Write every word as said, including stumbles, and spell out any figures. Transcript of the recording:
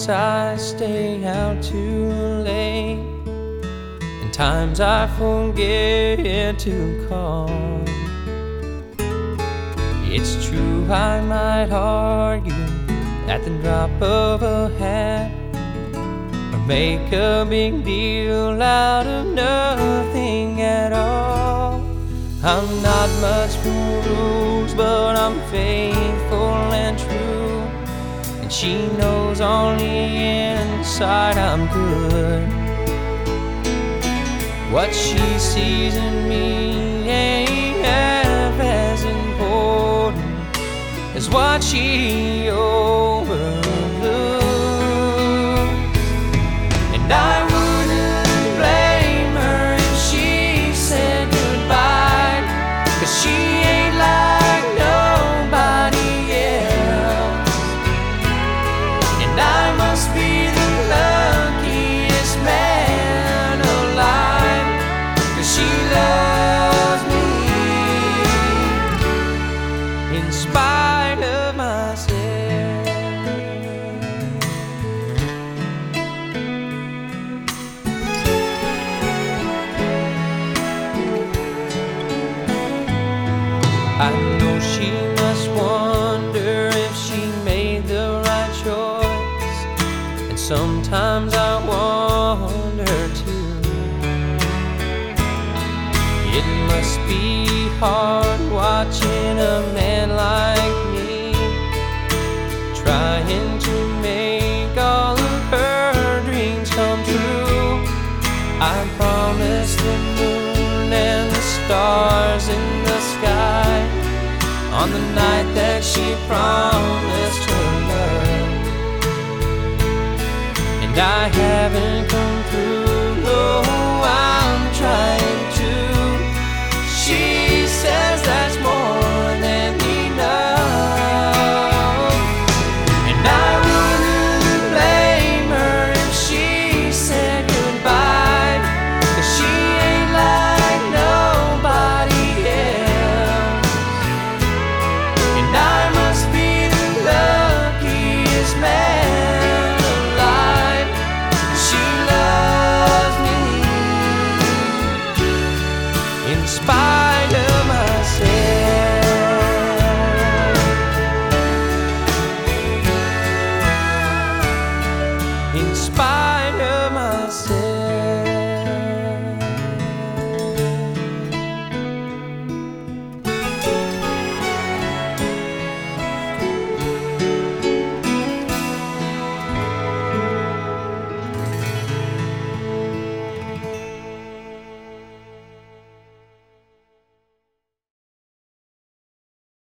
nights I stay out too late, and times I forget to call. It's true I might argue at the drop of a hat, or make a big deal out of nothing at all. I'm not much for rules, but I'm faithful and true, and she knows on the inside I'm good. What she sees in me ain't half as important as what she overlooks. And I wouldn't blame her if she said goodbye, 'cause she ain't like nobody else. And I must be the luckiest man alive, 'cause she loves me in spite of myself. I know she must wonder if she made the right choice, and sometimes I wonder too. It must be hard watching a man like me trying to make all of her dreams come true. I promised the moon and the stars in the sky on the night that she promised her love, and I haven't come through. No, I'm trying to. She says that's more than enough, and I wouldn't blame her if she said goodbye, 'cause she ain't like nobody else. And I must be the luckiest man alive. She loves me in spite of myself, in spite